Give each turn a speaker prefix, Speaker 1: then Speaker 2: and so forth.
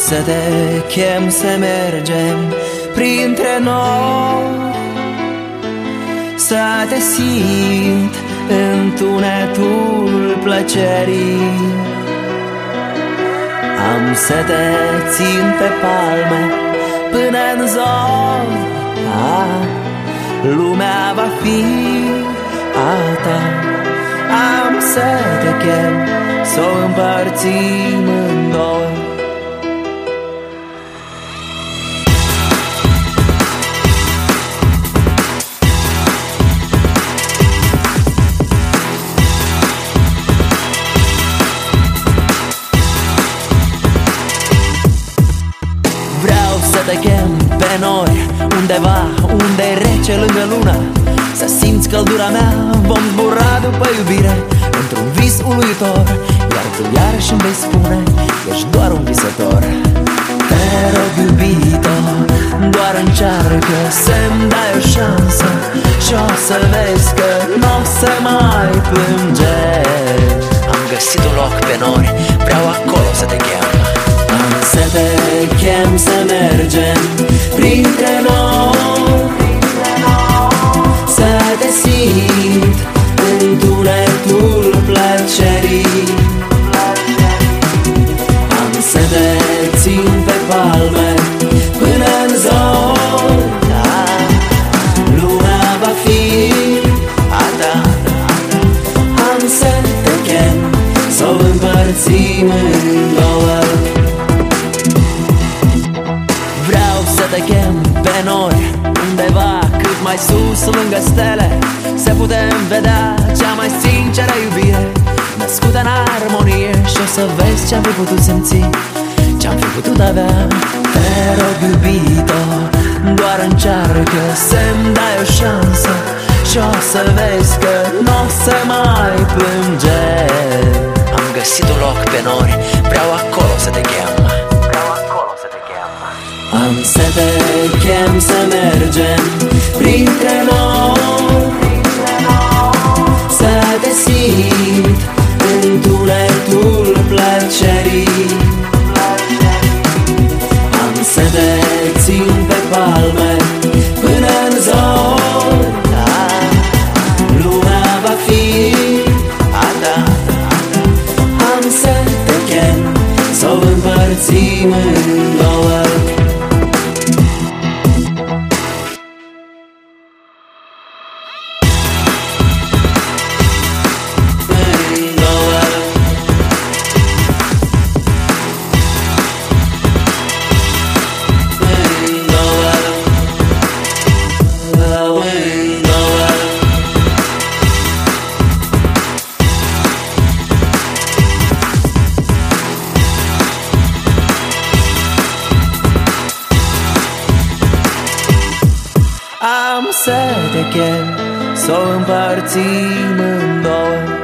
Speaker 1: să te chem să mergem printre noi, să te simt în tunetul plăcerii. Am să te țin pe palme până-n zori, lumea va fi a ta. Am să te chem să o împărțim în doi. Vreau să te chem pe nori, undeva unde e rece lângă luna, să simți căldura mea, vom zbura după iubire într-un vis uluitor. Iar tu iarăși îmi vei spune, ești doar un visător. Te rog, iubito, doar încearcă să-mi dai o șansă și o să vezi că n-o să mai plânge. Am găsit un loc pe nori, vreau acolo să te chem. Am să te chem să mergem printre noi, să te simt în tunetul plăcerii. Am să te țin pe palme până-n zori, lumea va fi a ta. Am să te chem să o împărțim în două. Vreau să te chem pe nori, undeva cât mai sus lângă stele, să putem vedea cea mai sinceră iubire, născută în armonie. Și o să vezi ce-am fi putut simți, ce-am fi putut avea. Te rog, iubito, doar încearcă să-mi dai o șansă și o să vezi că n-o să mai plânge. Am găsit un loc pe nori, vreau acolo să te chem. Am să te chem să mergem printre noi, să te simt în tunetul plăcerii. Am să te țin pe palme până-n zori, lumea va fi a ta. Am să te chem să o împărțim în două. Am să te chem să o împărțim în două.